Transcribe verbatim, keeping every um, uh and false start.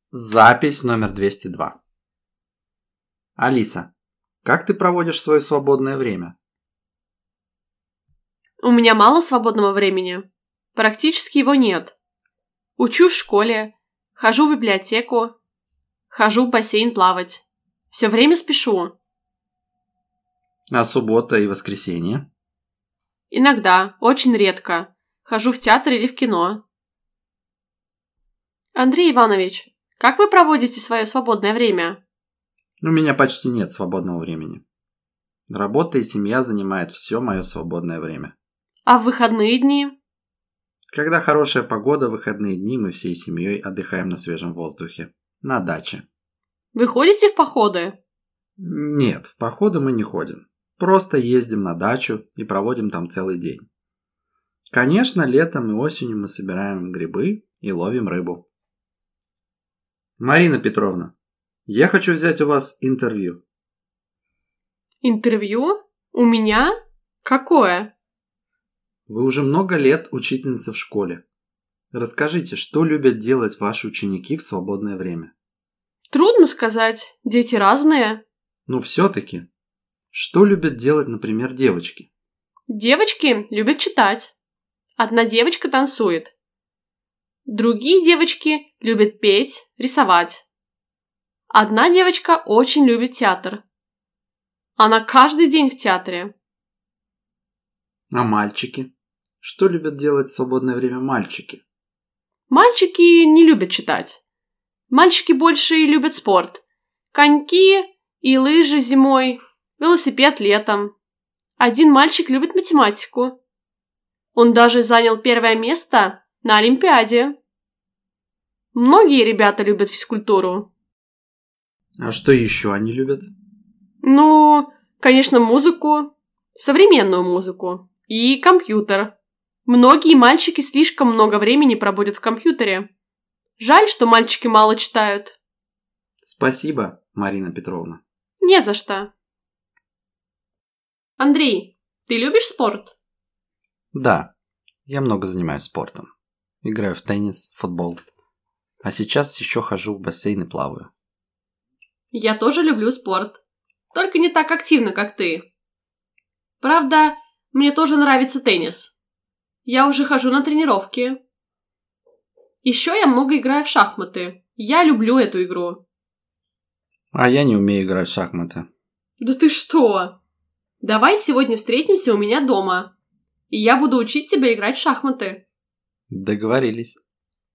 Запись номер двести два. Алиса, как ты проводишь свое свободное время? У меня мало свободного времени. Практически его нет. Учу в школе, хожу в библиотеку, хожу в бассейн плавать. Все время спешу. А суббота и воскресенье? Иногда, очень редко. Хожу в театр или в кино. Андрей Иванович, как вы проводите свое свободное время? У меня почти нет свободного времени. Работа и семья занимают все мое свободное время. А в выходные дни? Когда хорошая погода, в выходные дни мы всей семьей отдыхаем на свежем воздухе. На даче. Вы ходите в походы? Нет, в походы мы не ходим. Просто ездим на дачу и проводим там целый день. Конечно, летом и осенью мы собираем грибы и ловим рыбу. Марина Петровна, я хочу взять у вас интервью. Интервью? У меня? Какое? Вы уже много лет учительница в школе. Расскажите, что любят делать ваши ученики в свободное время? Трудно сказать. Дети разные. Ну все-таки. Что любят делать, например, девочки? Девочки любят читать. Одна девочка танцует. Другие девочки любят петь, рисовать. Одна девочка очень любит театр. Она каждый день в театре. А мальчики? Что любят делать в свободное время мальчики? Мальчики не любят читать. Мальчики больше любят спорт. Коньки и лыжи зимой, велосипед летом. Один мальчик любит математику. Он даже занял первое место на Олимпиаде. Многие ребята любят физкультуру. А что еще они любят? Ну, конечно, музыку, современную музыку и компьютер. Многие мальчики слишком много времени проводят в компьютере. Жаль, что мальчики мало читают. Спасибо, Марина Петровна. Не за что. Андрей, ты любишь спорт? Да, я много занимаюсь спортом. Играю в теннис, футбол. А сейчас еще хожу в бассейн и плаваю. Я тоже люблю спорт. Только не так активно, как ты. Правда, мне тоже нравится теннис. Я уже хожу на тренировки. Еще я много играю в шахматы. Я люблю эту игру. А я не умею играть в шахматы. Да ты что? Давай сегодня встретимся у меня дома. И я буду учить тебя играть в шахматы. Договорились.